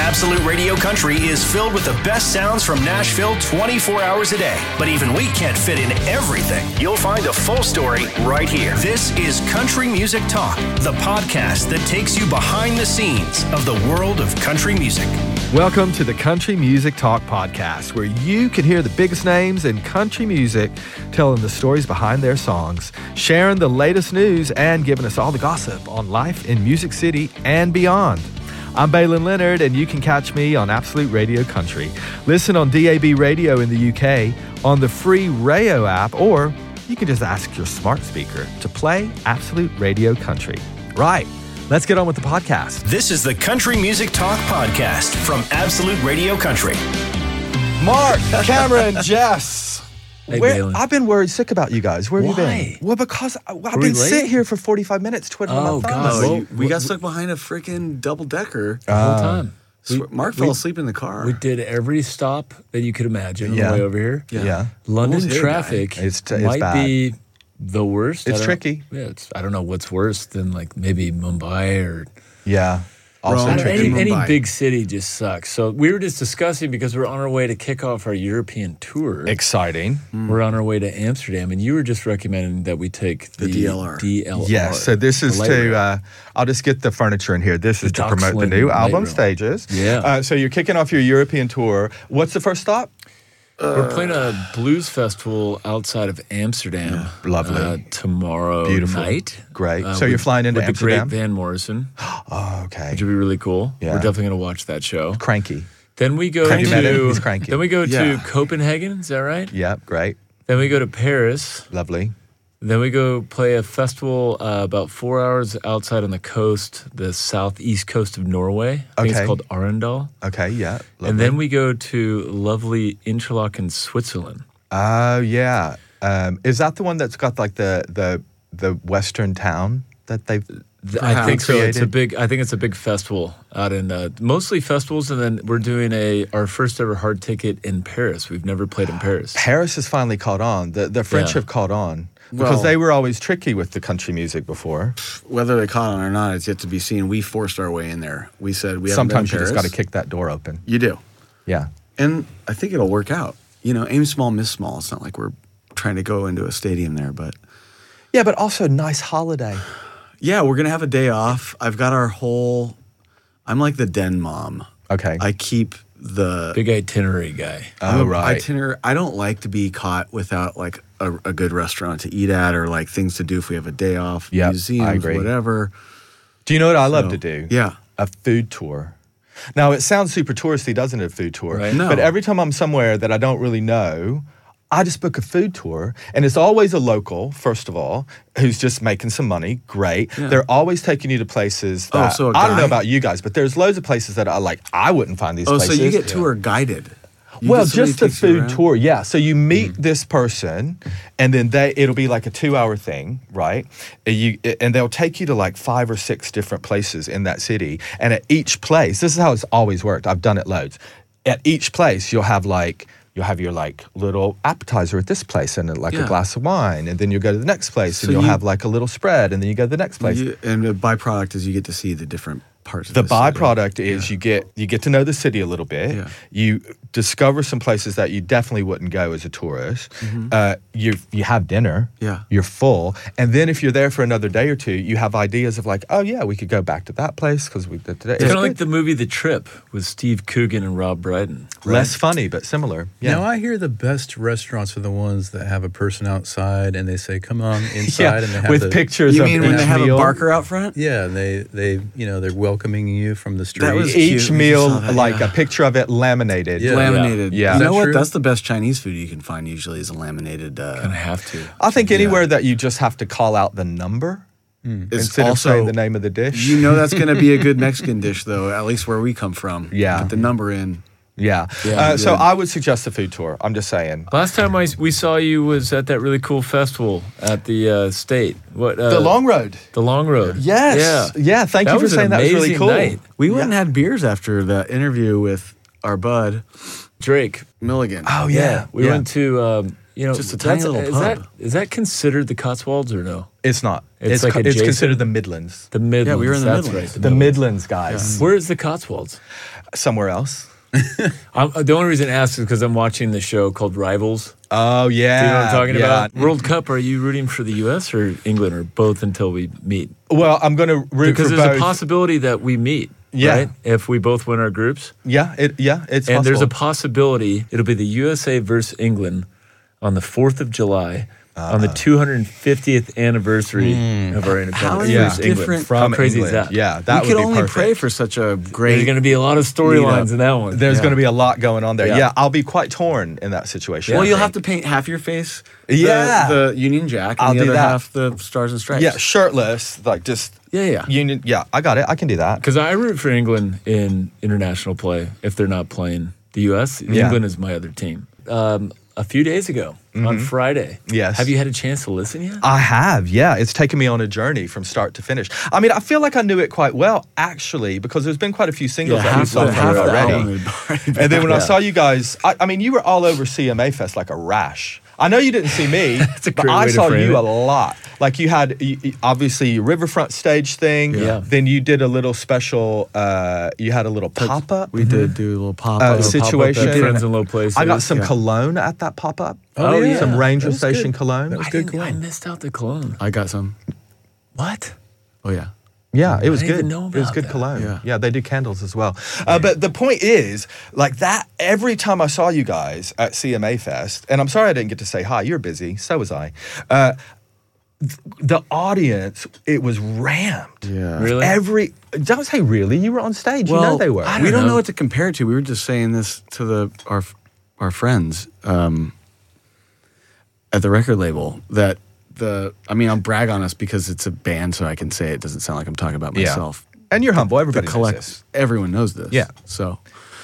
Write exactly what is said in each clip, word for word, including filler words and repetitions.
Absolute Radio Country is filled with the best sounds from Nashville twenty-four hours a day. But even we can't fit in everything. You'll find the full story right here. This is Country Music Talk, the podcast that takes you behind the scenes of the world of country music. Welcome to the Country Music Talk podcast, where you can hear the biggest names in country music telling the stories behind their songs, sharing the latest news, and giving us all the gossip on life in Music City and beyond. I'm Balin Leonard, and you can catch me on Absolute Radio Country. Listen on D A B Radio in the U K, on the free Rayo app, or you can just ask your smart speaker to play Absolute Radio Country. Right. Let's get on with the podcast. This is the Country Music Talk podcast from Absolute Radio Country. Mark, Cameron, Jess. Hey, Where, I've been worried sick about you guys. Where have Why? you been? Well, because I, I've Are been we late? sitting here for forty-five minutes twiddling Oh, my thumbs. God. Oh, Well, you- we got stuck behind a freaking double decker. the whole time. Sw- Mark fell asleep in the car. We did every stop that you could imagine on Yeah. the way over here. Yeah. yeah. London Almost hit a traffic guy. It's t- it's might bad. be the worst. It's I don't- tricky. Yeah, it's, I don't know what's worse than like maybe Mumbai or Yeah. Also Rome. tricky. any, any Mumbai. big city just sucks. So we were just discussing because we're on our way to kick off our European tour. Exciting. We're on our way to Amsterdam, and you were just recommending that we take the, The D L R. D L R. Yes, so this is the to, Lightroom. uh, I'll just get the furniture in here. This is The to promote the Docksling new album, Lightroom. Stages. Yeah. Uh, so you're kicking off your European tour. What's the first stop? We're playing a blues festival outside of Amsterdam. Lovely. Uh, tomorrow Beautiful. night. Great. Uh, So you're with- flying into with Amsterdam? the great Van Morrison, Oh, okay. which would be really cool. Yeah. We're definitely going to watch that show. Cranky. Then we go Have you met him? to He's cranky. then we go Yeah. to Copenhagen. Is that right? Yep, great. Then we go to Paris. Lovely. Then we go play a festival uh, about four hours outside on the coast, the southeast coast of Norway. I think Okay. it's called Arendal. Okay, yeah. Lovely. And then we go to lovely Interlaken, Switzerland. Oh, yeah. Um, is that the one that's got like the the the western town that they've Th- I think so. It's a created? big. I think it's a big festival out in uh, mostly festivals, and then we're doing a our first ever hard ticket in Paris. We've never played in Paris. Paris has finally caught on. The the French Yeah. have caught on. Because Well- they were always tricky with the country music before. Whether they caught on or not, it's yet to be seen. We forced our way in there. We said we haven't Sometimes been you in just got to Paris. kick that door open. You do. Yeah. And I think it'll work out. You know, aim small, miss small. It's not like we're trying to go into a stadium there, but Yeah, but also nice holiday. yeah, we're going to have a day off. I've got our whole, I'm like the den mom. Okay. I keep the Big itinerary guy. I'm Oh, a right. itinerary. I don't like to be caught without like a, a good restaurant to eat at or like things to do if we have a day off, Yep, I museums, agree. whatever. Do you know what I love So, to do? yeah. A food tour. Now, it sounds super touristy, doesn't it, a food tour? Right. No. But every time I'm somewhere that I don't really know, I just book a food tour. And it's always a local, first of all, who's just making some money. Great. Yeah. They're always taking you to places Oh, that, so a I don't know guy- about you guys, but there's loads of places that I like, I wouldn't find these Oh, places. so you get tour guided. You Well, get somebody just the takes you food around? Mm. tour, yeah. So you meet this person, and then they it'll be like a two-hour thing, right? And you and they'll take you to like five or six different places in that city, and at each place, this is how it's always worked. I've done it loads. At each place, you'll have like you'll have your like little appetizer at this place, and like a Yeah. glass of wine, and then you'll go to the next place, So and you'll you- have like a little spread, and then you go to the next place. You- and the byproduct is you get to see the different parts of The the city. byproduct is you get you get to know the city a little bit. Yeah. You discover some places that you definitely wouldn't go as a tourist. Uh, you you have dinner. Yeah. You're full, and then if you're there for another day or two, you have ideas of like, oh yeah, we could go back to that place because we did today. It's kind of like the movie The Trip with Steve Coogan and Rob Brydon. less funny but similar. Yeah. Now I hear the best restaurants are the ones that have a person outside and they say, "Come on inside," yeah, and they have with the, pictures You of mean each when they have meal. a barker out front? Yeah, and they they you know they're welcoming you from the street. That was Each cute. We meal, saw that, like yeah. a picture of it laminated. Yeah. Laminated. Yeah. You Is know that what? true? That's the best Chinese food you can find usually is a laminated. Uh, Kind of have to. I think anywhere that you just have to call out the number it's instead of also, saying the name of the dish. You know that's going to be a good Mexican dish, though, at least where we come from. Yeah. Put the number in. Yeah. Yeah, uh, so good. I would suggest a food tour. I'm just saying. Last time I, we saw you was at that really cool festival at the uh, state. What uh, The Long Road. The Long Road. Yes. Yeah. Yeah. Thank That you for was an saying that was really amazing cool. night. We went and had beers after the interview with our bud, Drake. Milligan. Oh Yeah. yeah. We yeah. went to um, you know, Just a tiny that's- little is that pub. is that considered the Cotswolds or no? It's not. It's It's, like co- it's adjacent? considered the Midlands. The Midlands. we were in the that's Midlands. right. The Midlands, guys. Where is the Cotswolds? Somewhere else. I'm, the only reason I ask is because I'm watching the show called Rivals. Oh, yeah. Do you know what I'm talking yeah. about? World Cup, are you rooting for the U S or England or both until we meet? Well, I'm going to root Because for there's both. a possibility that we meet, Yeah. right? If we both win our groups. yeah, it, yeah, it's And possible. there's a possibility it'll be the U S A versus England on the fourth of July on the two hundred fiftieth anniversary of our independence. How Yeah. versus England. different from How crazy England. is that? Yeah, that we would could be only perfect. pray for such a great. There's going to be a lot of storylines in that one. There's Yeah. going to be a lot going on there. Yeah. Yeah. I'll be quite torn in that situation. well, I you'll think. have to paint half your face. The, Yeah. the Union Jack, and I'll the do other that. half the Stars and Stripes. Yeah, shirtless, like just yeah, yeah. union. Yeah, I got it. I can do that. Because I root for England in international play if they're not playing the U S. Yeah. England is my other team. Um, a few days ago on Friday. Yes. Have you had a chance to listen yet? I have, yeah. It's taken me on a journey from start to finish. I mean, I feel like I knew it quite well, actually, because there's been quite a few singles Yeah, that we half saw the- from half it the already. album had already been And then when I Yeah. saw you guys, I, I mean, you were all over C M A Fest like a rash. I know you didn't see me, a but great I way to saw frame you it. a lot. Like you had, you, you- obviously, your Riverfront stage thing. Yeah. Then you did a little special, uh, you had a little pop-up. We did do a little pop Uh, up. situation. Pop-up at Friends in Low Places. I got some Yeah. cologne at that pop-up. Oh, yeah. Some Ranger That was Station good. cologne. That was I, good didn't- I cologne. missed out the cologne. I got some. What? Oh yeah. Yeah, it was didn't good. even know it was about good that. cologne. Yeah. Yeah. they do candles as well. Uh, but the point is, like that, every time I saw you guys at C M A Fest, and I'm sorry I didn't get to say hi, you're busy, so was I. Uh, th- the audience, it was rammed. Yeah. Really? Every, don't say really, you were on stage, you know Well, they were. I we don't don't know. know. what to compare it to. We were just saying this to the our our friends um, at the record label that the. I mean, I'll brag on us because it's a band, so I can say it. Doesn't sound like I'm talking about Yeah. myself. And you're humble, The everybody knows collect, this. everyone knows this. Yeah. So,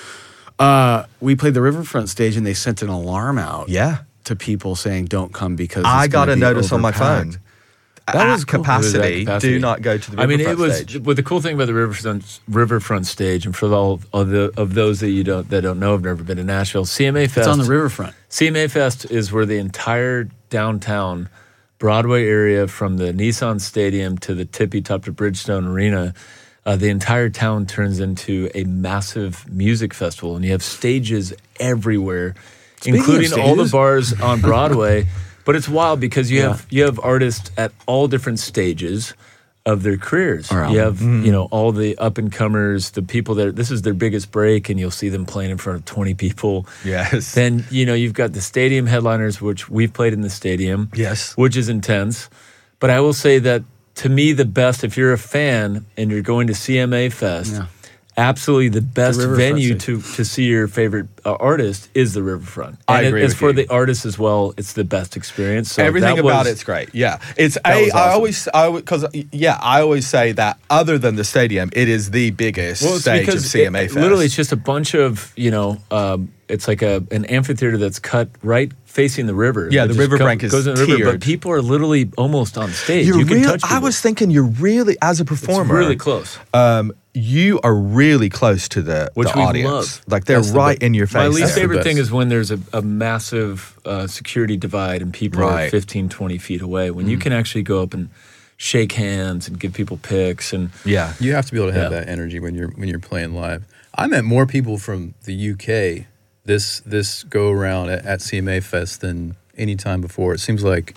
uh, we played the Riverfront stage, and they sent an alarm out. Yeah. To people saying, "Don't come because I it's got gonna a be notice on my overpacked." phone. That At was cool. capacity, It was at capacity. do not go to the I mean, Riverfront it was. stage. But the cool thing about the Riverfront Riverfront stage, and for all of the of those that you don't that don't know, have never been to Nashville. C M A Fest. It's on the riverfront. C M A Fest is where the entire downtown Broadway area, from the Nissan Stadium to the tippy top to Bridgestone Arena, uh, the entire town turns into a massive music festival, and you have stages everywhere, Speaking of including all the stages- bars on Broadway. But it's wild because you Yeah. have you have artists at all different stages of their careers. Our You album. have you know all the up and comers, the people that this is their biggest break, and you'll see them playing in front of twenty people. Yes. Then you know you've got the stadium headliners, which we've played in the stadium. Yes. which is intense. But I will say that to me, the best, if you're a fan and you're going to C M A Fest, Yeah. absolutely the best Riverfront venue stage. to to see your favorite uh, artist is the Riverfront. I And it- agree it's with for you. the artists as well. It's the best experience. So Everything that about was- it's great. Yeah, it's That a. was I awesome. always, I because yeah, I always say that other than the stadium, it is the biggest Well, it's stage of because C M A it- Fest. literally it's just a bunch of you know. Um, it's like a an amphitheater that's cut right facing the river. Yeah, It the just riverbank co- is goes in the river, tiered. but people are literally almost on stage. You're you can really. touch I people. was thinking you're really as a It's performer. really close. Um, you are really close to the, Which the we audience. love. Like they're That's the right be- in your face. My least That's the favorite thing best. is when there's a, a massive uh, security divide and people are Right. fifteen, twenty feet away. When you can actually go up and shake hands and give people pics and Yeah. You have to be able to have Yeah. that energy when you're when you're playing live. I met more people from the U K this this go around at, at C M A Fest than any time before. It seems like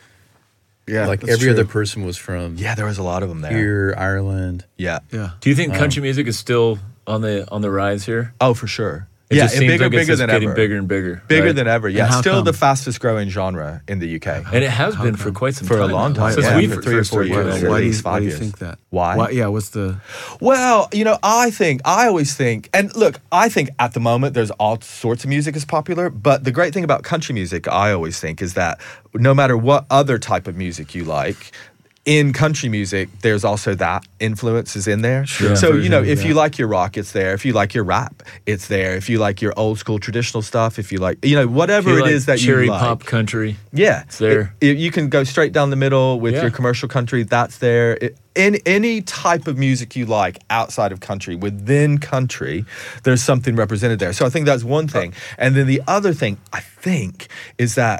Yeah, like that's every true. other person was from Yeah, there was a lot of them there. here, Ireland. Yeah. Yeah. do you think country music is still on the on the rise here? Oh, for sure. It yeah, just and seems bigger, like it's bigger just than getting ever. bigger and bigger. Bigger right? than ever. Yeah, how still come? the fastest growing genre in the U K. And it has been for quite some For a time. long now. time, Since yeah, we for fir- three or first four started years. playing. Why, do you, least why five do you years. think that? Why? Yeah. What's the? Well, you know, I think, I always think, and look, I think at the moment there's all sorts of music is popular, but the great thing about country music, I always think, is that no matter what other type of music you like, in country music, there's also that influence is in there. Sure. So, you know, Version of if you that. like your rock, it's there. If you like your rap, it's there. If you like your old school traditional stuff, if you like, you know, whatever If you it like is that cherry you like. pop country. Yeah, It's there. It- it- you can go straight down the middle with Yeah. your commercial country. That's there. It, in any type of music you like outside of country, within country, there's something represented there. So I think that's one thing. And then the other thing I think is that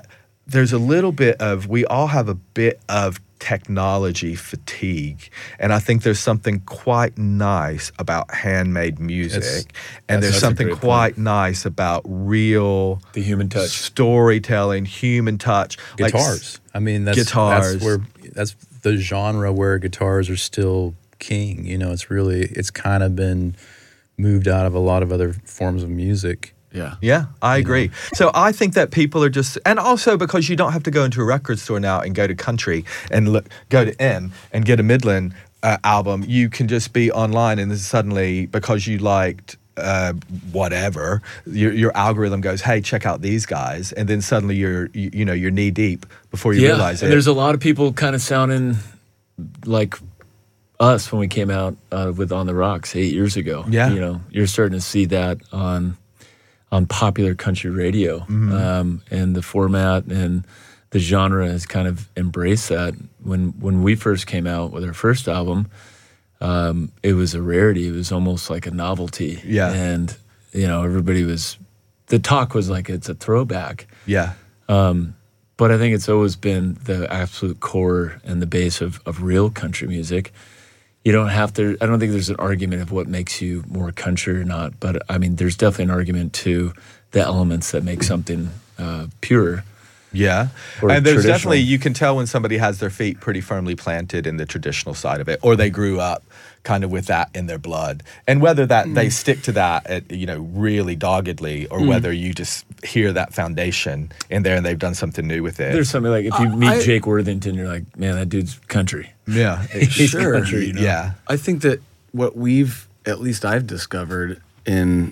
there's a little bit of, we all have a bit of technology fatigue. And I think there's something quite nice about handmade music. That's- and that's- there's that's a something great quite nice about real The human touch. storytelling, human touch. Like, Guitars. I mean, that's Guitars. That's where that's the genre where guitars are still king. You know, it's really it's kind of been moved out of a lot of other forms of music. Yeah. Yeah, I agree. So I think that people are just, and also because you don't have to go into a record store now and go to country and look, go to M and get a Midland uh, album. You can just be online, and then suddenly, because you liked uh, whatever, your, your algorithm goes, "Hey, check out these guys," and then suddenly you're, you, you know, you're knee deep before you yeah, realize it. and there's a lot of people kind of sounding like us when we came out uh, with On the Rocks eight years ago. Yeah. You know, you're starting to see that on on popular country radio. Mm-hmm. Um, and the format and the genre has kind of embraced that. When when we first came out with our first album, um, it was a rarity. It was almost like a novelty. Yeah. And, you know, everybody was, the talk was like it's a throwback. yeah. But I think it's always been the absolute core and the base of, of real country music. You don't have to, I don't think there's an argument of what makes you more country or not, but I mean, there's definitely an argument to the elements that make something uh, pure. Yeah. Or And there's traditional. definitely, you can tell when somebody has their feet pretty firmly planted in the traditional side of it, or they grew up kind of with that in their blood. And whether that Mm. they stick to that, at, you know, really doggedly, or whether you just hear that foundation in there and they've done something new with it. There's something like, if you meet I- Jake Worthington, you're like, man, that dude's country. yeah. He's Sure. country, you know? Yeah. I think that what we've, at least I've discovered in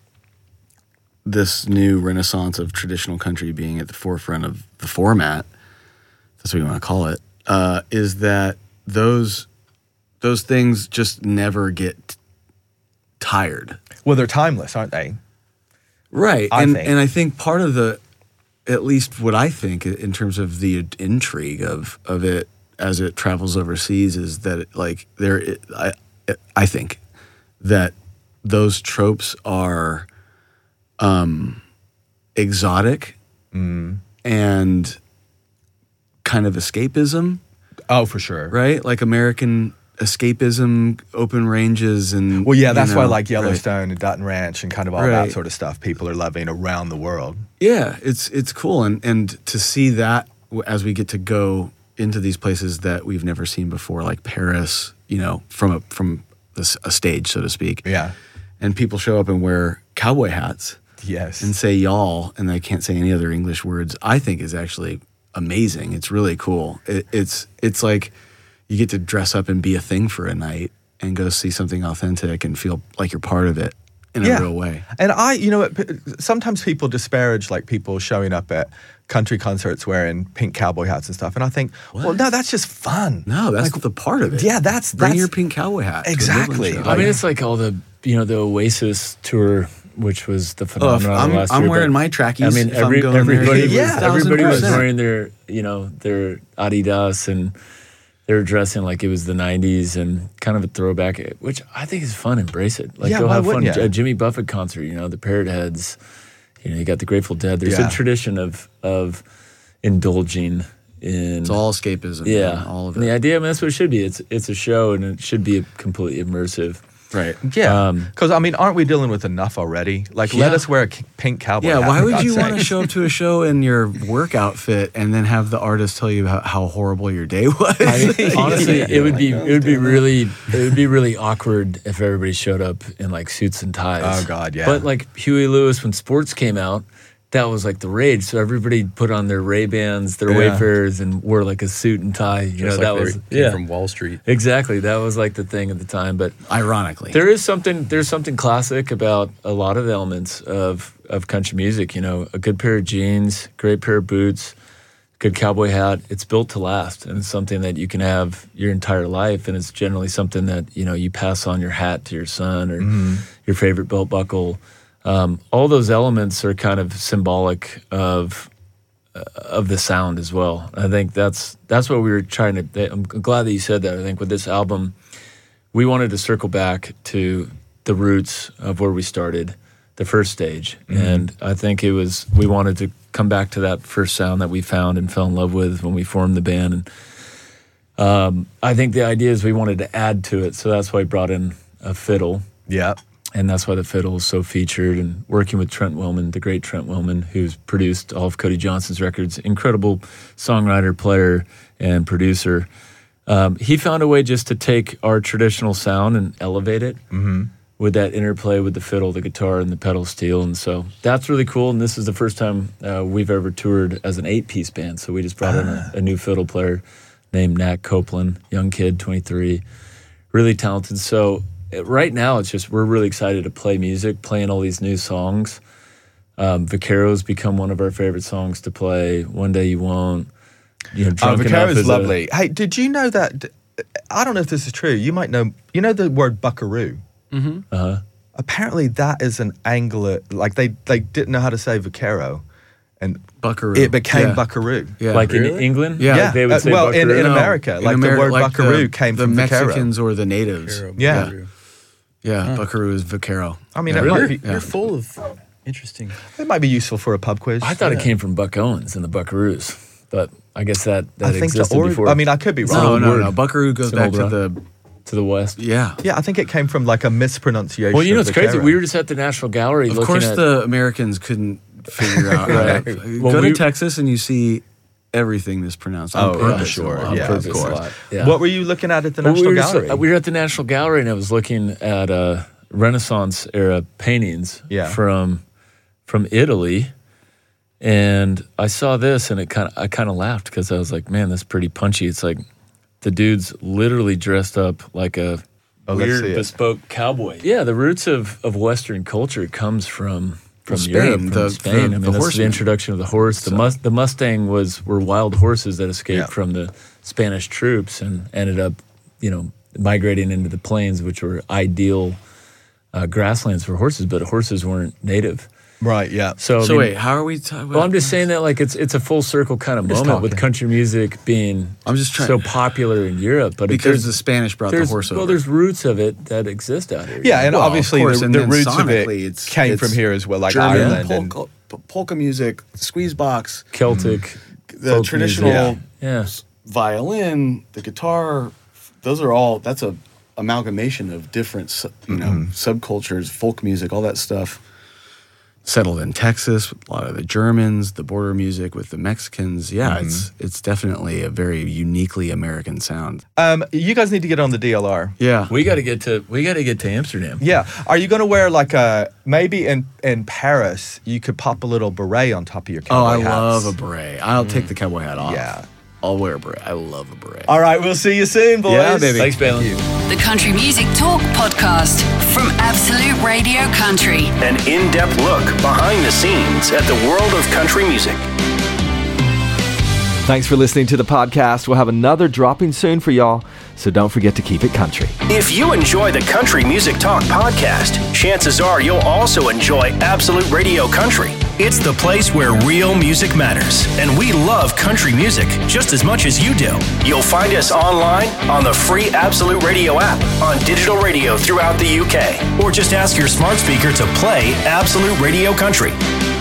this new renaissance of traditional country being at the forefront of the format, that's what you want to call it, uh, is that those those things just never get tired. Well, they're timeless, aren't they? Right. I and think. and I think part of the, at least what I think in terms of the intrigue of of it as it travels overseas is that it, like there I I think that those tropes are um exotic and kind of escapism, Oh, for sure. right? Like American escapism, open ranges, and Well, yeah, you that's why know, like right. Yellowstone and Dutton Ranch and kind of all Right. that sort of stuff people are loving around the world. Yeah, it's it's cool, and and to see that w- as we get to go into these places that we've never seen before, like Paris, you know, from a from this, a stage, so to speak. Yeah. And people show up and wear cowboy hats Yes. and say y'all, and they can't say any other English words. I think is actually amazing. It's really cool. It, it's it's like you get to dress up and be a thing for a night and go see something authentic and feel like you're part of it in a real way. And I, you know, what, p- sometimes people disparage like people showing up at country concerts wearing pink cowboy hats and stuff. And I think, well, no, that's just fun. No, that's the part of it. Yeah, that's Bring that's your pink cowboy hat. to a Exactly. Midland show. I mean, it's like all the, you know, the Oasis tour, which was the Oh, if phenomenon I'm, last I'm year. wearing but- my trackies. I mean, if every, I'm going everybody, there. was, Yeah, everybody was 1000%. wearing their, you know, their Adidas, and they were dressing like it was the nineties and kind of a throwback, which I think is fun. Embrace it. Like, Yeah, go why have fun. wouldn't ya? A Jimmy Buffett concert, you know, the Parrot Heads, you know, you got the Grateful Dead. There's Yeah. a tradition of of indulging in. It's all escapism. yeah, man, all of And the it. idea, I mean, that's what it should be. It's it's a show, and it should be completely immersive. Right. Yeah. Um, Because, I mean, aren't we dealing with enough already? Like, let Yeah. us wear a k- pink cowboy Yeah, hat. why for would God's you want to sake. show up to a show in your work outfit and then have the artist tell you how, how horrible your day was? I mean, honestly, it would be it would be really it would be really awkward if everybody showed up in like suits and ties. Oh, God, yeah. But like Huey Lewis, when sports came out, that was like the rage. So everybody put on their Ray Bans, their Yeah. Wayfarers, and wore like a suit and tie. You Just know, like that they was came yeah, from Wall Street. exactly. That was like the thing at the time. But Ironically. there is something there's something classic about a lot of elements of of country music. You know, a good pair of jeans, great pair of boots, good cowboy hat. It's built to last, and it's something that you can have your entire life. And it's generally something that you know you pass on your hat to your son or your favorite belt buckle. Um, all those elements are kind of symbolic of uh, of the sound as well. I think that's that's what we were trying to. I'm glad that you said that. I think with this album, we wanted to circle back to the roots of where we started, the first stage. Mm-hmm. And I think it was, we wanted to come back to that first sound that we found and fell in love with when we formed the band. And um, I think the idea is we wanted to add to it. So that's why we brought in a fiddle. Yeah. And that's why the fiddle is so featured. And working with Trent Willman, the great Trent Willman, who's produced all of Cody Johnson's records, incredible songwriter, player, and producer. Um, he found a way just to take our traditional sound and elevate it Mm-hmm. with that interplay with the fiddle, the guitar, and the pedal steel. And so that's really cool. And this is the first time uh, we've ever toured as an eight-piece band. So we just brought in a, a new fiddle player named Nat Copeland, young kid, twenty-three, really talented. So right now, it's just we're really excited to play music, playing all these new songs. Um, Vaccaro's become one of our favorite songs to play. One Day You Won't. You know, Oh, Drunk Vaccaro Enough is is a- lovely. Hey, did you know that? I don't know if this is true. You might know. You know the word buckaroo? Uh-huh. Apparently, that is an Anglo. Like they they didn't know how to say Vaccaro, and Buckaroo. it became Yeah. buckaroo. Yeah. Like in Really? England? Yeah. Yeah, They would uh, say well, in, buckaroo? in No, America, in like Ameri- the word like buckaroo the, came the from Mexicans Vaccaro. or the natives. Vaccaro, Yeah. Buckaroo. Yeah, Buckaroo is Vaccaro. I mean, Yeah. it Really? might be You're full of interesting. it might be useful for a pub quiz. I thought it came from Buck Owens and the Buckaroos, but I guess that, that I think existed the ori- before. I mean, I could be It's wrong. an No, old no, word no. Buckaroo goes It's an back old to rock. the to the west. yeah. Yeah, I think it came from like a mispronunciation. Well, you know, of it's crazy. Vaccaro. We were just at the National Gallery Of looking course, at the Americans couldn't figure out. Right. how to- Well, Go we- to Texas and you see everything mispronounced. on Oh, yeah, purpose sure. a lot. Yeah, purpose of a course. lot. Yeah. What were you looking at at the Well, National we were just- Gallery? we were at the National Gallery, and I was looking at uh, Renaissance era paintings Yeah. from from Italy, and I saw this, and it kind of I kind of laughed because I was like, "Man, that's pretty punchy." It's like the dude's literally dressed up like a Oh, let's weird see it. bespoke cowboy. Yeah, the roots of, of Western culture comes from from Spain, Europe, from the- Spain. the- I mean, the that's the horsemen. introduction of the horse. The mus- the Mustang was were wild horses that escaped Yeah. from the Spanish troops and ended up, you know, migrating into the plains, which were ideal uh, grasslands for horses, but horses weren't native. right, yeah. So, I So mean, wait, how are we talking? well, I'm just saying that like it's it's a full circle kind of just moment with talking. country music being I'm just trying- so popular in Europe, but it, because there's, the Spanish brought the there's horse over. well, there's roots of it that exist out here. Yeah, and Well, of obviously course, the, and the then roots of sonically it it's- came it's from here as well, like German Ireland. and polka, p- polka music, squeeze box, Celtic, the folk traditional music. Yeah. s- violin, the guitar. Those are all. That's a amalgamation of different, su- you know, Mm-hmm. subcultures, folk music, all that stuff. Settled in Texas with a lot of the Germans, the border music with the Mexicans. Yeah, Mm-hmm. it's it's definitely a very uniquely American sound. um, you guys need to get on the D L R. Yeah, We got to get to we got to get to Amsterdam. Yeah. Are you going to wear like a maybe in in Paris you could pop a little beret on top of your Oh, cowboy I hats. love a beret. I'll take the cowboy hat off. Yeah. I'll wear a beret. I love a beret. All right, we'll see you soon, boys. Yeah, baby. Thanks, Balin. The Country Music Talk podcast from Absolute Radio Country. An in-depth look behind the scenes at the world of country music. Thanks for listening to the podcast. We'll have another dropping soon for y'all, so don't forget to keep it country. If you enjoy the Country Music Talk podcast, chances are you'll also enjoy Absolute Radio Country. It's the place where real music matters, and we love country music just as much as you do. You'll find us online on the free Absolute Radio app, on digital radio throughout the U K, or just ask your smart speaker to play Absolute Radio Country.